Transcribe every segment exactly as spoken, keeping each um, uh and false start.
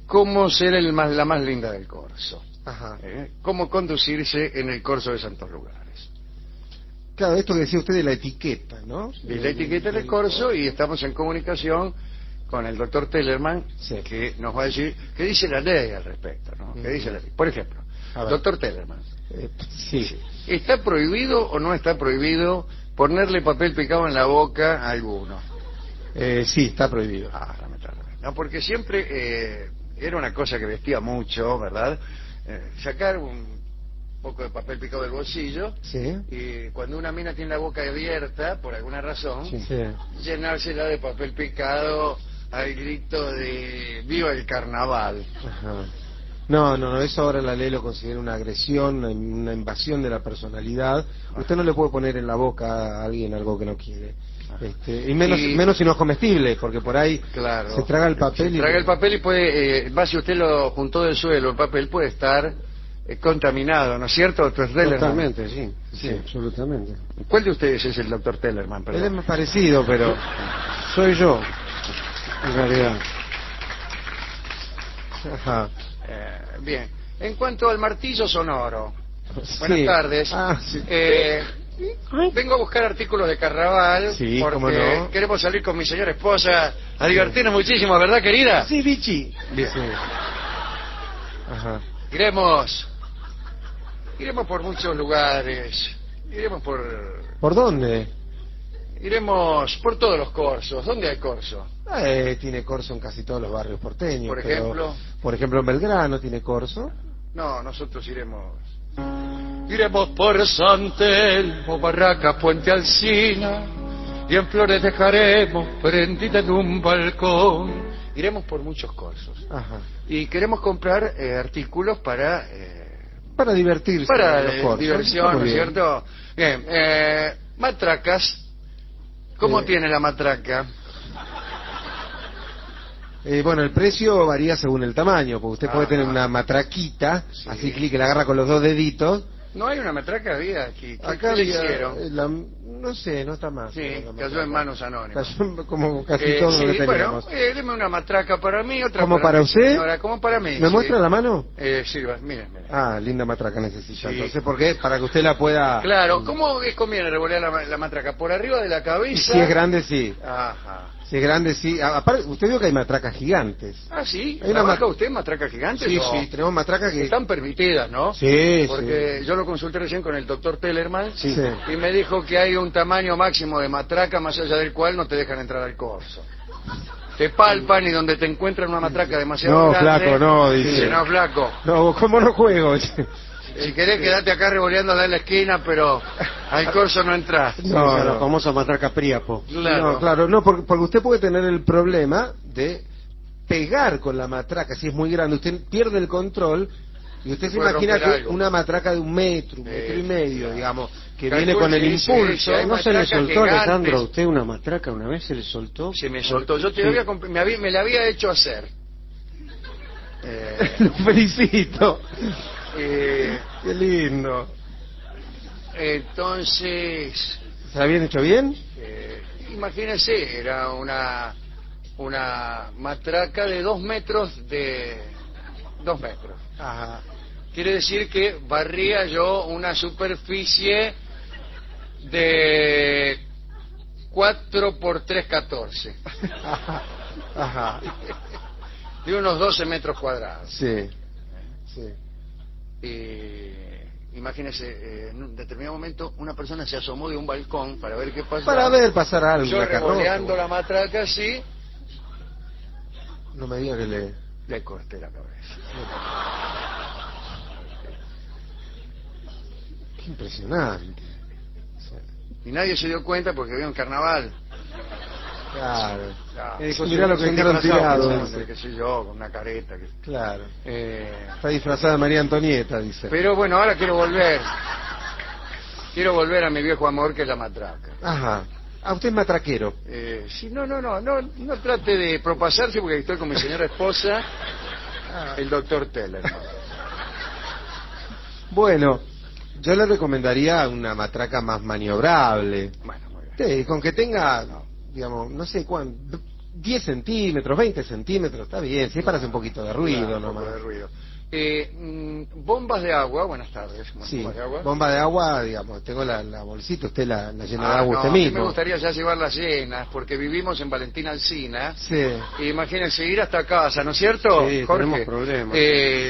cómo ser el más, la más linda del corso. Ajá. ¿Eh? Cómo conducirse en el corso de Santos Lugares. Claro, esto que decía usted de la etiqueta, ¿no? Y la etiqueta del corso, y estamos en comunicación con el doctor Tellerman, sí, que nos va a decir qué dice la ley al respecto, ¿no? ¿Qué dice la ley? Por ejemplo, doctor Tellerman, eh, sí. ¿está prohibido o no está prohibido ponerle papel picado en la boca a alguno? Eh, sí, está prohibido. Ah, lamentablemente. No, porque siempre eh, era una cosa que vestía mucho, ¿verdad? Eh, sacar un poco de papel picado del bolsillo, sí, y cuando una mina tiene la boca abierta, por alguna razón, sí, sí, llenársela de papel picado al grito de ¡viva el carnaval! Ajá. No, no, no, eso ahora la ley lo considera una agresión, una, una invasión de la personalidad. Ajá. Usted no le puede poner en la boca a alguien algo que no quiere. Este, y menos y, menos si no es comestible, porque por ahí claro, se traga el papel. Se y traga le... el papel y puede, eh, va, si usted lo juntó del suelo, el papel puede estar eh, contaminado, ¿no es cierto, doctor Tellerman? Totalmente, sí, sí, sí, absolutamente. ¿Cuál de ustedes es el doctor Tellerman? Perdón. Él es más parecido, pero soy yo, en realidad. Ajá. Eh, bien, en cuanto al martillo sonoro, sí. Buenas tardes. Ah, sí. eh, vengo a buscar artículos de carnaval, sí, porque cómo no. queremos salir con mi señora esposa a divertirnos muchísimo, ¿verdad, querida? Sí, Vichy. Sí. Ajá. Iremos, iremos por muchos lugares, iremos por... ¿Por dónde? Iremos por todos los corsos. ¿Dónde hay corso? Eh, tiene corso en casi todos los barrios porteños. Por ejemplo. Pero, por ejemplo, en Belgrano tiene corso. No, nosotros iremos... Iremos por San Telmo, Barraca, Puente Alsina, y en flores dejaremos prendida en un balcón. Iremos por muchos corsos. Ajá. Y queremos comprar eh, artículos para... Eh, para divertirse. Para los corsos. diversión, ¿no es cierto? Bien, eh, matracas. ¿Cómo eh, tiene la matraca? Eh, bueno, el precio varía según el tamaño, porque usted ah, puede tener una matraquita, sí, así que le agarra con los dos deditos. No hay una matraca, había aquí. ¿Qué, Acá ¿qué le hicieron? La, no sé, no está más. Sí, cayó en manos anónimas. Cayó como casi eh, todo sí, lo que teníamos. Bueno, eh, deme una matraca para mí, otra ¿Como para, para mí, usted? Señora, como para mí. ¿Me sí. muestra la mano? Eh, sirva, miren, miren. Ah, linda matraca necesita. Sí. Entonces, ¿por qué? Para que usted la pueda... Claro, ¿cómo es conviene revolear la, la matraca? ¿Por arriba de la cabeza? Y si es grande, sí. Ajá. Si es grande, sí. Aparte, usted vio que hay matracas gigantes. Ah, ¿sí? ¿Hay una ¿Trabaja usted matracas gigantes? Sí, o... sí, tenemos matracas que... Están permitidas, ¿no? Sí, Porque sí. yo lo consulté recién con el doctor Tellerman, sí. Sí. Y me dijo que hay un tamaño máximo de matraca más allá del cual no te dejan entrar al corso. Te palpan y donde te encuentran una matraca demasiado no, grande... No, flaco, no, dice. Dice, no, flaco. No, ¿cómo no juego? Si querés quedate acá revoleándola en la esquina, pero al corso no entras. No, no, no. la famosa matraca Priapo. Claro. No, claro, no, porque, porque usted puede tener el problema de pegar con la matraca, si es muy grande, usted pierde el control y usted se imagina que algo. Una matraca de un metro, un metro eh, y medio, claro. digamos, que Calcul viene con el impulso. Sí, ¿no se le soltó, Alejandro, a usted una matraca una vez? ¿Se le soltó? Se me soltó, yo te sí. había, me, había, me la había hecho hacer. Eh... Lo felicito. Eh, Qué lindo. Entonces... ¿Se la habían hecho bien? Eh, imagínese, era una una matraca de dos metros de... dos metros. Ajá. Quiere decir que barría yo una superficie de cuatro por tres, catorce. Ajá. De unos doce metros cuadrados. Sí, sí. Y imagínese, eh, en un determinado momento una persona se asomó de un balcón para ver qué pasaba. Para ver pasar algo. Yo revoleando la matraca así. No me diga que le... Le corté la cabeza. Qué impresionante. Y nadie se dio cuenta porque había un carnaval. Claro. Claro. Eh, mirá lo que dejaron tirado. Qué sé yo, con una careta. Que... Claro. Eh... Está disfrazada de María Antonieta, dice. Pero bueno, ahora quiero volver. Quiero volver a mi viejo amor, que es la matraca. Ajá. Ah, usted es matraquero. Eh, sí, no, no, no, no, no trate de propasarse porque estoy con mi señora esposa, el doctor Teller. Bueno, yo le recomendaría una matraca más maniobrable. Bueno, muy bien. Sí, con que tenga, no, digamos, no sé cuánto, diez centímetros, veinte centímetros, está bien, si es para hacer un poquito de ruido claro, nomás. Un poco de ruido. Eh, mm, bombas de agua, buenas tardes. Sí, bombas de agua. bomba de agua, digamos, tengo la, la bolsita, usted la, la llena Ah, de agua no, usted a mí mismo. me gustaría ya llevarlas llenas, porque vivimos en Valentín Alsina. Sí. Y imagínense ir hasta casa, ¿no es cierto, Sí, Jorge? tenemos problemas. Eh,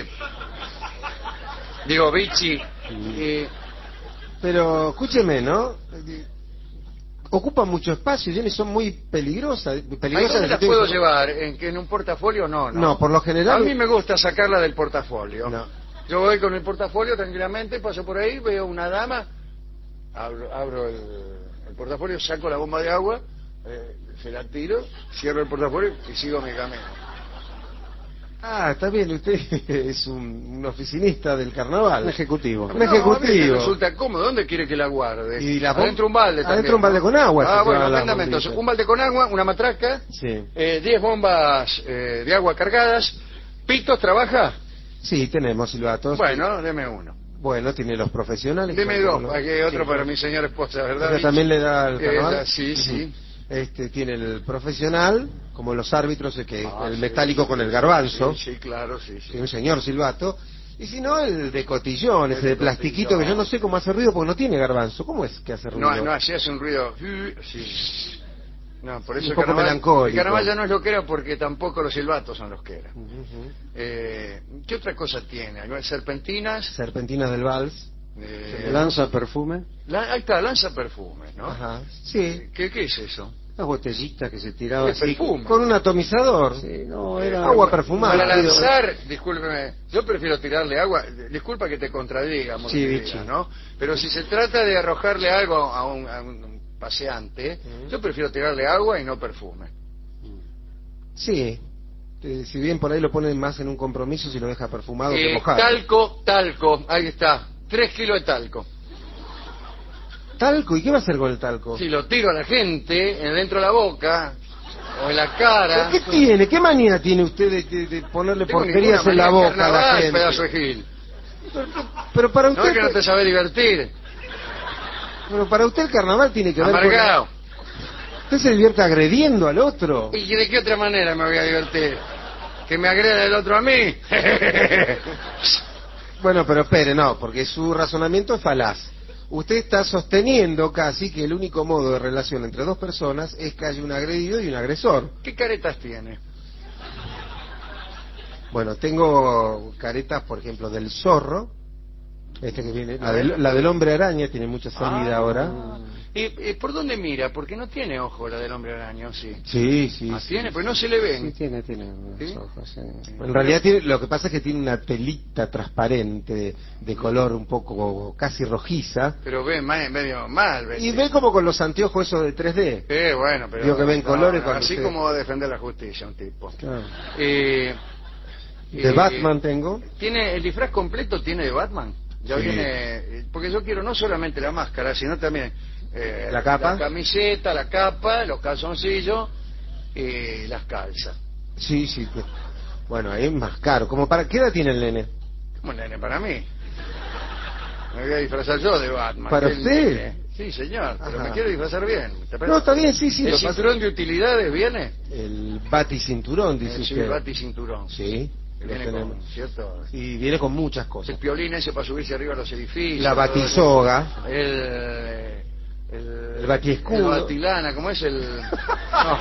digo, Vichy, eh, Pero escúcheme, ¿no? Ocupan mucho espacio y son muy peligrosas. ¿a peligrosas dónde en las el puedo sentido de- llevar? ¿En, que en un portafolio? No, no. No, por lo general. A mí me gusta sacarla del portafolio. No. Yo voy con el portafolio tranquilamente, paso por ahí, veo una dama, abro, abro el, el portafolio, saco la bomba de agua, eh, se la tiro, cierro el portafolio y sigo mi camino. Ah, está bien, usted es un, un oficinista del carnaval. Un ejecutivo. Un No, a mí ejecutivo. me resulta cómodo. ¿Dónde quiere que la guarde? Y la bom- adentro un balde adentro también, un balde ¿no? con agua, Ah, se bueno, lleva la mándame bombita. entonces. Un balde con agua, una matraca, Sí. eh, diez bombas eh, de agua cargadas. ¿Pitos trabaja? Sí, tenemos silbatos. Bueno, deme uno. Bueno, tiene los profesionales. Deme son dos, como los- aquí hay otro sí, para sí. mi señora esposa, ¿verdad? ¿Ella Vichy? también le da al carnaval? Ella, sí, sí. Este, tiene el profesional, como los árbitros, el, que, Ah, el sí, metálico sí, con el sí, garbanzo, Sí, sí, claro, sí, sí. que es un señor silbato. Y si no, el de cotillón, El ese de de plastiquito, cotillón. que yo no sé cómo hace ruido porque no tiene garbanzo. ¿Cómo es que hace ruido? No, no, así hace un ruido. Sí. No, por eso Un el poco carnaval, melancólico. el carnaval ya no es lo que era porque tampoco los silbatos son los que eran. Ujú. Eh, ¿Qué otra cosa tiene? ¿Serpentinas? Serpentinas del vals. Eh, Lanza perfume. la- ahí está, lanza perfumes, ¿no? Ajá. Sí. ¿Qué, ¿Qué es eso? Las botellitas que se tiraban Es así. perfume. Con un atomizador. Sí, no, Eh, era agua perfumada. Para lanzar, discúlpeme, yo prefiero tirarle agua, disculpa que te contradiga, Sí, Morfidía, Vichy. ¿no? Pero si se trata de arrojarle algo a un, a un paseante, Mm. yo prefiero tirarle agua y no perfume. Sí. Eh, si bien por ahí lo ponen más en un compromiso si lo deja perfumado que Eh, mojado. talco, talco, ahí está, tres kilos de talco. ¿Talco? ¿Y qué va a hacer con el talco? Si lo tiro a la gente, en dentro de la boca, o en la cara... ¿Pero qué tiene? ¿Qué manía tiene usted de, de- de ponerle Tengo porquerías ninguna en la manía, boca a la carnaval, gente? pedazo de gil. Pero, pero para No usted... es que no te sabe divertir, Pero para usted el carnaval tiene que ver con... amargado. Usted se divierte agrediendo al otro. ¿Y de qué otra manera me voy a divertir? ¿Que me agreda el otro a mí? Bueno, pero espere, no, porque su razonamiento es falaz. Usted está sosteniendo casi que el único modo de relación entre dos personas es que haya un agredido y un agresor. ¿Qué caretas tiene? Bueno, tengo caretas, por ejemplo, del zorro, este que viene, la A del, ver. la del hombre araña tiene mucha salida Ah. ahora. ¿Y, y por dónde mira? Porque no tiene ojo la del hombre araña, ¿o sí? Sí, sí. Ah, sí. tiene, pues no se le Sí, ven. tiene, tiene unos ¿Sí? ojos. sí. En realidad tiene, lo que pasa es que tiene una telita transparente de, de color un poco casi rojiza Pero ve ma- medio mal. y ve como con los anteojos esos de tres D. Eh, bueno, pero... Digo que ven colores cuando Así usted- como va a defender la justicia un tipo. Claro. Eh, De eh, Batman tengo. ¿Tiene el disfraz completo tiene de Batman? Ya Sí. viene... Porque yo quiero no solamente la máscara, sino también... eh, ¿La capa? La camiseta, la capa, los calzoncillos y las calzas. Sí, sí. que- Bueno, ahí es más caro. Como para ¿qué edad tiene el nene? Como el nene para mí. Me voy a disfrazar yo de Batman. ¿Para que el usted? nene. Sí, señor, pero Ajá. me quiero disfrazar bien. ¿te parece? No, está bien, sí, sí. ¿El lo pasa- cinturón de utilidades viene? El baticinturón, dice Eh, sí, usted. el baticinturón. Sí, Que lo viene tenemos. con, ¿cierto? Y viene con muchas El cosas. piolín ese para subirse arriba a los edificios. La todo batisoga. eso. El... El, El batiescudo. El batilana, ¿cómo es el...? No,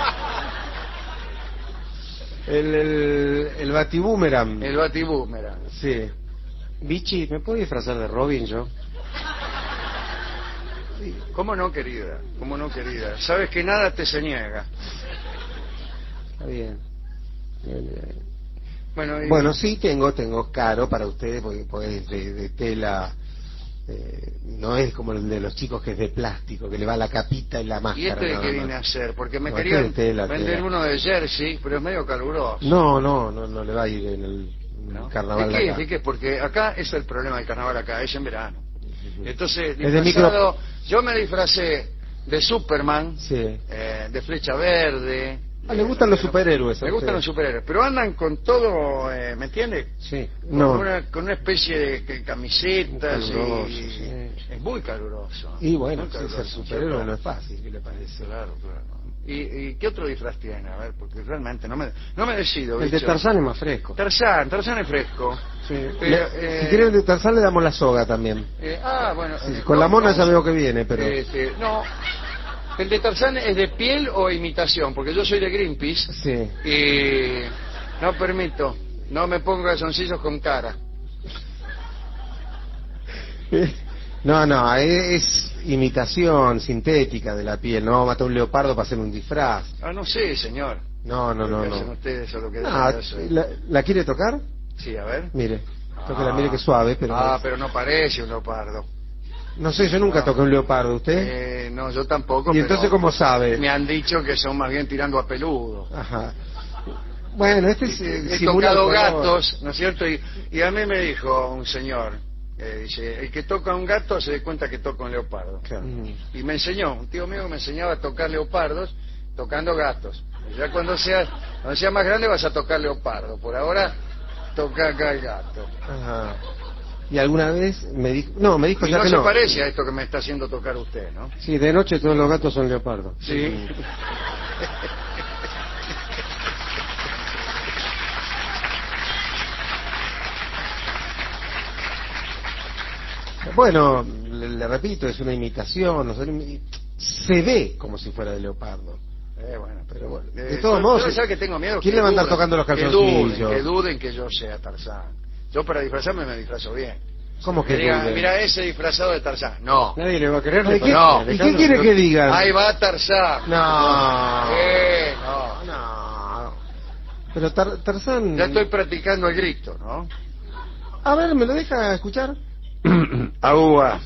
El, el, el batiboomerang. el batibúmera. Sí. Vichy, ¿me puedo disfrazar de Robin yo? ¿Cómo no, querida? ¿Cómo no, querida? Sabes que nada te se niega. Está bien. Bien, bien. Bueno, y- Bueno, sí, tengo, tengo caro para ustedes, porque, porque es de, de tela, eh, no es como el de los chicos que es de plástico, que le va la capita y la máscara. ¿Y este de nada qué más. viene a hacer? Porque me No, querían este de tela, vender tela. uno de jersey, pero es medio caluroso. No, no, no, no le va a ir en el, en el ¿No? carnaval ¿De de qué? acá. ¿De qué? Porque acá es el problema del carnaval acá, es en verano. Entonces, Es de disfrazado, yo me disfracé de Superman, Sí. eh, de Flecha Verde. Ah, le gustan los superhéroes. a Me gustan usted. los superhéroes, pero andan con todo, eh, ¿me entiende? Sí. Con, No. una, con una especie de que- camisetas Caluroso, y... sí. Es muy caluroso. Y bueno, muy sí, caluroso, ser superhéroe ¿cierto? no es fácil, ¿qué le parece? Claro, claro. ¿Y, ¿Y qué otro disfraz tiene? A ver, porque realmente no me, no me decido. El de Tarzán es más fresco. Tarzán, Tarzán es fresco. Sí. Pero, Le, eh, si quieren el de Tarzán le damos la soga también. Eh, ah, bueno. Sí, Eh, con no, la mona no, ya veo que viene, pero... Este, no. ¿El de Tarzán es de piel o imitación? Porque yo soy de Greenpeace. Sí. Y no permito. No me pongo calzoncillos con cara. No, no, es imitación sintética de la piel. No vamos a matar un leopardo para hacer un disfraz. Ah, no sé, señor. No, no, no, ¿Qué no. hacen ustedes o lo que No, deben hacer? ¿la, ¿la quiere tocar? Sí, a ver. Mire, toque la Ah. mire que suave, pero... Ah, no, pero no parece un leopardo. no sé, yo nunca No. toqué un leopardo, ¿usted? Eh, no, yo tampoco. ¿Y entonces pero cómo sabe? Me han dicho que son más bien tirando a peludo. Ajá. Bueno, este es... eh, He simula tocado el color. gatos, ¿no es cierto? Y, y a mí me dijo un señor, eh, dice, el que toca un gato se da cuenta que toca un leopardo. Claro. Y me enseñó, un tío mío me enseñaba a tocar leopardos tocando gatos. Y ya cuando sea, cuando sea más grande vas a tocar leopardo. Por ahora, toca acá el gato. Ajá. Y alguna vez me dijo... No, me dijo Y ya no que se no. parece a esto que me está haciendo tocar usted, ¿no? Sí, de noche todos los gatos son leopardos. Sí. Bueno, le, le repito, es una imitación, no sé, se ve como si fuera de leopardo. Eh, bueno, pero bueno. De Eh, todos yo- modos, yo sabe que tengo miedo. ¿quién que le va a andar duden, tocando los que calzoncillos? duden, que duden que yo sea Tarzán. Yo para disfrazarme me disfrazo bien. ¿Cómo que diga, duden? mira ese disfrazado de Tarzán. No. Nadie le va a creer. Ay, ¿qué- No. ¿Y qué quiere que digan? Ahí va Tarzán. No. Eh, no. No. Pero Tar- Tarzán... Ya estoy practicando el grito, ¿no? A ver, ¿me lo deja escuchar? Agua.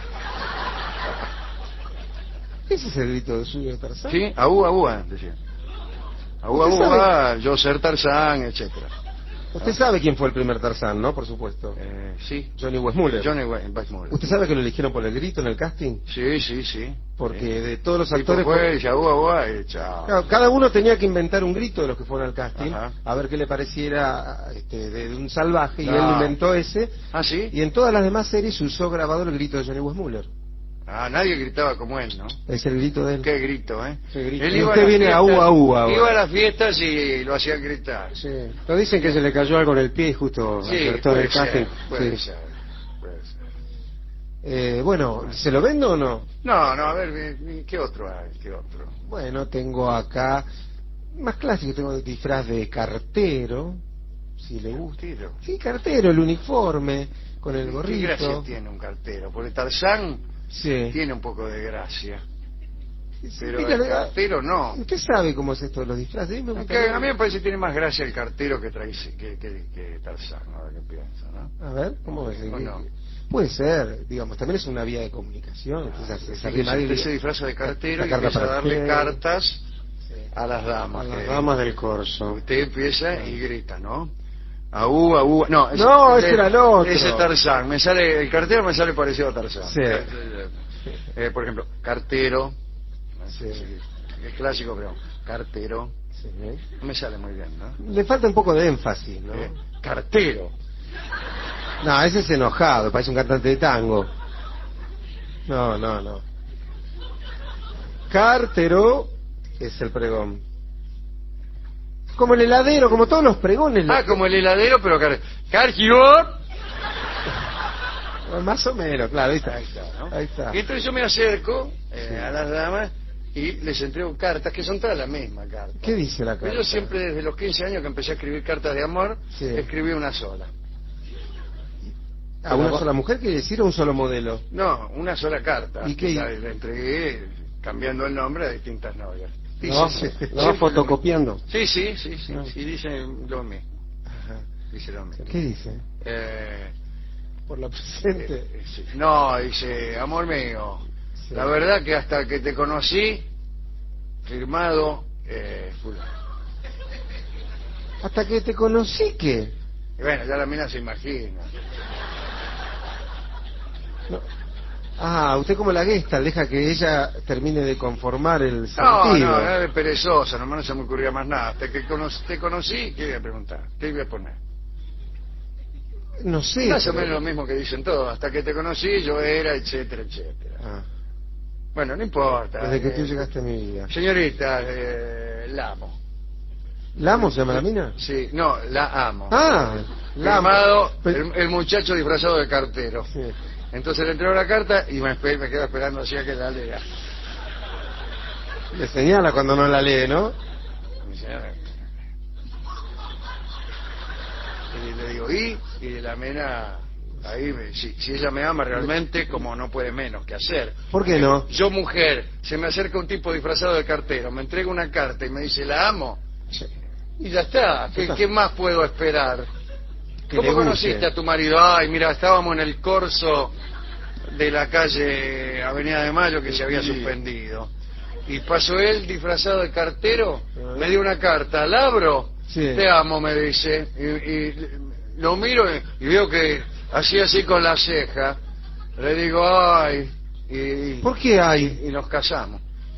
¿Ese es el grito de suyo de Tarzán? Sí, agua, agua, decía. Agua, ¿Usted agua, yo ser Tarzán, etcétera. Usted sabe quién fue el primer Tarzán, ¿no? Por supuesto. Eh, sí. Johnny Weissmuller. Johnny Weissmuller. ¿Usted sabe que lo eligieron por el grito en el casting? Sí, sí, sí. Porque Sí. de todos los El tipo actores... fue, dice, agua, agua, y chao. Claro, cada uno tenía que inventar un grito de los que fueron al casting, Ajá. a ver qué le pareciera este, de, de un salvaje, y No. él inventó ese, Ah, sí. y en todas las demás series usó grabado el grito de Johnny Weissmuller. Ah, nadie gritaba como él, ¿no? Es el grito de él. Qué grito, ¿eh? Qué grito. Él Y iba usted a las viene a fiestas- U, a U ahora. Iba a las fiestas y lo hacían gritar. Sí. Pero dicen que se le cayó algo en el pie y justo Sí, acertó en puede el casting. ser, puede Sí. ser, puede ser. Eh, bueno, ¿se lo vendo o no? No, no, a ver, ¿qué otro hay? ¿Qué otro? Bueno, tengo acá, más clásico, tengo el disfraz de cartero, si le gusta. Cartero. Sí, cartero, el uniforme, con el ¿Qué gorrito. gracia tiene un cartero? Porque Tarzán Sí. tiene un poco de gracia. Sí, Pero dígale, el cartero no. ¿Usted sabe cómo es esto de los disfraces? A mí me Aunque gustaría- a mí me parece que tiene más gracia el cartero que, trae- que, que, que Tarzán, ahora que pienso, ¿no? A ver, ¿cómo ves? ¿O no? Puede ser, digamos, también es una vía de comunicación. Entonces, se- se Así que arrima usted y- se disfraza de cartero y Esta carta empieza a para darle usted. cartas Sí. a las A damas. las que- damas del corso. Usted empieza y grita, ¿no? Aú, aú. No, No, ese era el otro. Ese es Tarzán. Me sale, el cartero me sale parecido a Tarzán. Sí. Eh, por ejemplo, cartero. Sí. Es clásico, pero cartero. Sí. No me sale muy bien, ¿no? Le falta un poco de énfasis, ¿no? Eh, cartero. No, ese es enojado, parece un cantante de tango. No, no, no. Cartero es el pregón. Como el heladero, como todos los pregones. Ah, como el heladero, pero car cargio. Más o menos, claro, ahí está. Ahí está, ¿no? Ahí está. Y entonces yo me acerco eh, Sí. a las damas y les entrego cartas, que son todas la misma carta. ¿Qué dice la Pero carta? yo siempre, desde los quince años que empecé a escribir cartas de amor, Sí. escribí una sola. ¿A una sola mujer quiere decir o un solo modelo? No, una sola carta. ¿Y qué? La, la entregué cambiando el nombre a distintas novias. ¿La va, sí, la va sí, fotocopiando? Sí, sí, sí, sí, Ah. sí, dice lo mismo. Ajá. Dice lo mismo. ¿Qué dice? Eh, Por la presente. eh, sí. No, dice, amor mío, Sí. la verdad que hasta que te conocí, firmado, eh, fulano. Hasta que te conocí, ¿qué? Y bueno, ya la mina se imagina. No. Ah, usted como la Gestalt, deja que ella termine de conformar el No, sentido. no, era de perezosa, nomás no se me ocurría más nada. Hasta que cono te conocí, ¿qué iba a preguntar? ¿Qué iba a poner? No sé. Más o pero- menos lo mismo que dicen todos. Hasta que te conocí, yo era, etcétera, etcétera. Ah. Bueno, no importa. Desde que eh, tú llegaste a mi vida. Señorita, eh, la amo. ¿La amo se llama la mina? Sí, no, la amo. Ah, la amo. Firmado Pero- el, el muchacho disfrazado de cartero. Sí. Entonces le entregó la carta y me, espe- me quedo esperando así a que la lea. Le señala cuando no la lee, ¿no? Mi señora. Y le digo, ¿y? Y la mena, ahí, me- si, si ella me ama realmente, como no puede menos que hacer. ¿Por qué no? Yo, mujer, se me acerca un tipo disfrazado de cartero, me entrega una carta y me dice, la amo. Sí. Y ya está. ¿Qué, está. qué más puedo esperar? Que ¿Cómo le guste. conociste a tu marido? Ay, mira, estábamos en el corso de la calle Avenida de Mayo que se había Sí. suspendido. Y pasó él disfrazado de cartero, Ah. me dio una carta, ¿la abro? Sí. Te amo, me dice. Y, y lo miro y, y veo que así así con la ceja. Le digo, ay. Y, ¿Por qué hay? y nos casamos.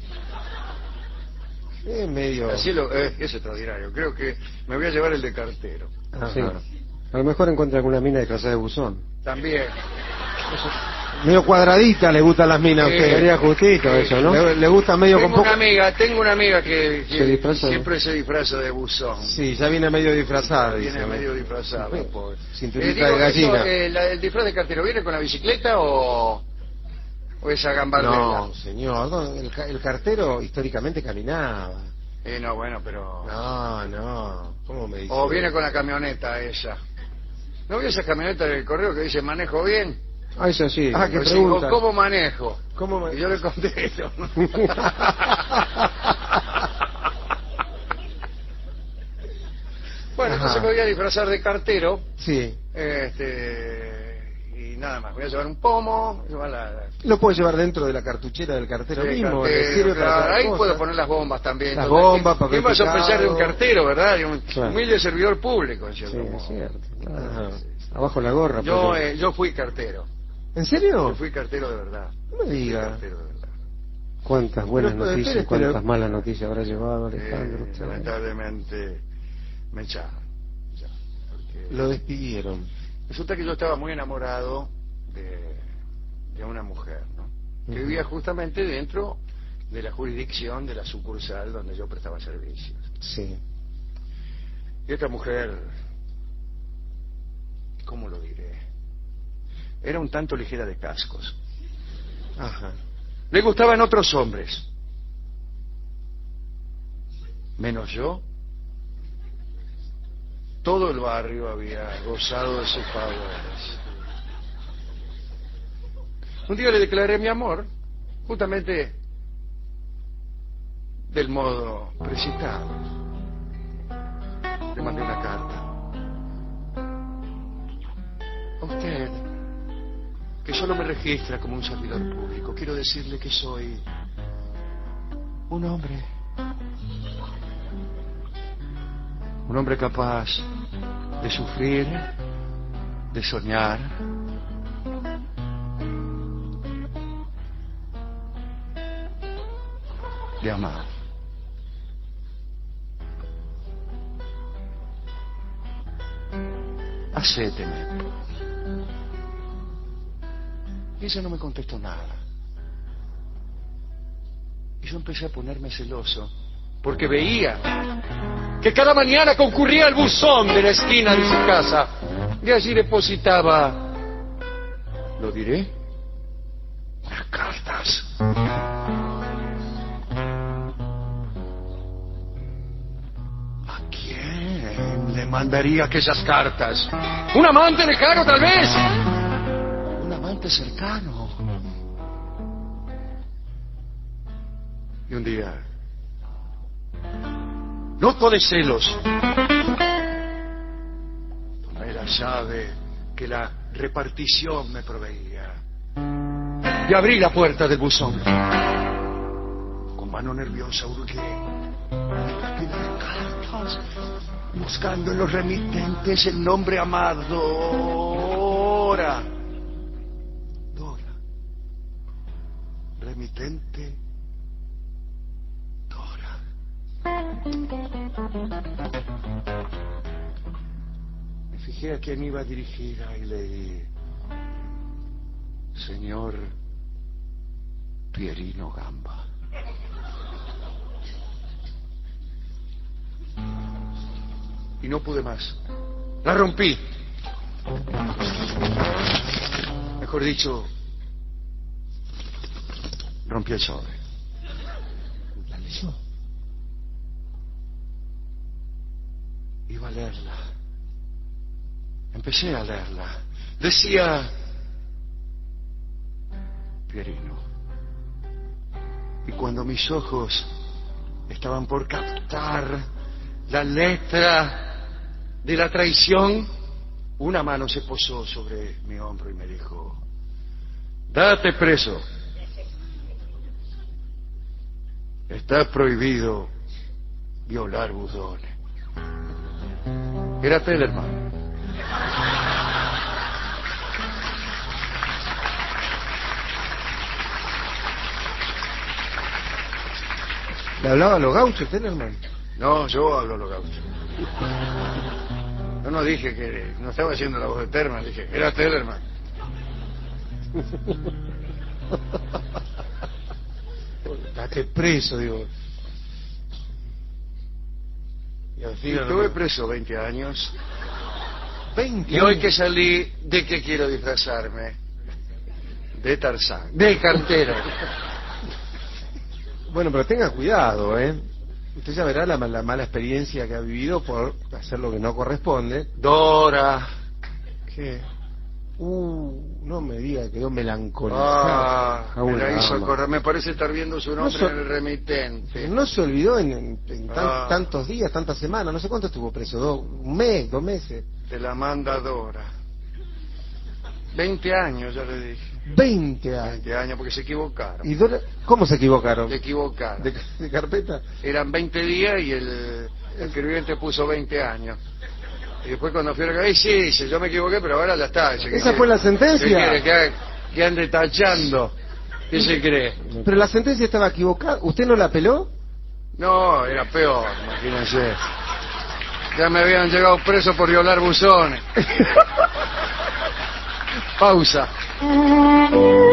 Es medio... Así lo, eh, es extraordinario. Creo que me voy a llevar el de cartero. Ajá. Sí. A lo mejor encuentra alguna mina disfrazada de buzón. También. Medio cuadradita le gustan las minas a Sí. usted. Sería justito Sí. eso, ¿no? Le, le gusta medio Tengo con poco... una amiga, tengo una amiga que, que Se disfraza de- siempre se disfraza de buzón. Sí, ya viene medio disfrazada, Viene dice. medio disfrazada, Sí. pobre. Cinturita Eh, digo, de gallina. eso, eh, la- ¿el disfraz de cartero viene con la bicicleta o, o esa gambardella? No, señor, no, el, ca- el cartero históricamente caminaba. Eh, no, bueno, pero... No, no, ¿cómo me dice? O viene con la camioneta esa. ¿No vio esa camioneta del correo que dice manejo bien? Ah, eso sí. Ah, ¿qué Pues sí, pregunta? o ¿cómo manejo? ¿Cómo me- Y yo le contesto. Bueno, entonces Ajá. me voy a disfrazar de cartero. Sí, Este, y nada más, voy a llevar un pomo, llevar la, la- lo puede llevar dentro de la cartuchera del cartero Sí, mismo, cartero, le sirve para claro, cada ahí cosa. puedo poner las bombas también. Las Entonces, bombas, ¿quién- papel ¿Quién va a sospechar de un picado? cartero, verdad? De un Claro. humilde servidor público, en cierto Sí, modo. es cierto. claro. Ajá. Abajo la gorra. Yo, pues, eh, yo fui cartero. ¿En serio? Yo fui cartero de verdad. No me Fui diga. cartero de verdad. Cuántas buenas Pero, pero, noticias, espere, espere. cuántas malas noticias habrá llevado Alejandro. Eh, usted. lamentablemente me echaron. Ya, porque Lo despidieron. resulta que yo estaba muy enamorado de, de una mujer, ¿no? Que Ujú. vivía justamente dentro de la jurisdicción de la sucursal donde yo prestaba servicios. Sí. Y esta mujer, ¿cómo lo diré? Era un tanto ligera de cascos. Ajá. Le gustaban otros hombres. Menos yo. Todo el barrio había gozado de sus favores. Un día le declaré mi amor, justamente del modo precitado. Le mandé una carta. A usted, que solo me registra como un servidor público, quiero decirle que soy un hombre. Un hombre capaz de sufrir, de soñar, de amar. Acépteme. Y ella no me contestó nada. Y yo empecé a ponerme celoso, porque veía que cada mañana concurría al buzón de la esquina de su casa. Y allí depositaba, ¿lo diré? Unas cartas. ¿A quién le mandaría aquellas cartas? ¿Un amante lejano, tal vez? ¿Un amante cercano? Y un día, loco de celos, tomé la llave que la repartición me proveía y abrí la puerta del buzón. Con mano nerviosa hurgué la pila de cartas, buscando en los remitentes el nombre amado. Dora. Dora. Remitente. Me fijé a quién iba dirigida y leí: Señor Pierino Gamba. Y no pude más. La rompí. Mejor dicho, rompí el sobre. ¿La leyó? Iba a leerla. Empecé a leerla. Decía Pierino. Y cuando mis ojos estaban por captar la letra de la traición, una mano se posó sobre mi hombro y me dijo: date preso. Está prohibido violar buzones. Era Tellerman. ¿Le hablaba a los gauchos, Tellerman? No, yo hablo a los gauchos. Yo no dije que no estaba haciendo la voz de Tellerman, dije, era Tellerman. Date preso, digo. Y estuve preso veinte años. veinte Y hoy que salí, ¿de qué quiero disfrazarme? De Tarzán, de cartero. Bueno, pero tenga cuidado, ¿eh? Usted ya verá la, la mala experiencia que ha vivido por hacer lo que no corresponde. Dora. ¿Qué? Uh, no me diga, quedó melancólico. Ah, Ah, me la hizo ama. acordar. Me parece estar viendo su nombre No so- en el remitente. No se olvidó en, en- en tan- Ah. tantos días, tantas semanas, no sé cuánto estuvo preso, dos, un mes, dos meses. Te la manda Dora. Veinte años, ya le dije. Veinte años. Veinte años, porque se equivocaron. ¿Y Dora- cómo se equivocaron? Se equivocaron. ¿De, de carpeta? Eran veinte días y el, el escribiente puso veinte años. Y después cuando fui a la cabeza, sí, sí, yo me equivoqué, pero ahora ya está. Dice, ¿qué ¿Esa quiere? fue la sentencia? ¿Qué quiere? Que, haga- que ande tachando. ¿Qué se cree? Pero la sentencia estaba equivocada. ¿Usted no la apeló? No, era peor, imagínense. Ya me habían llegado preso por violar buzones. Pausa.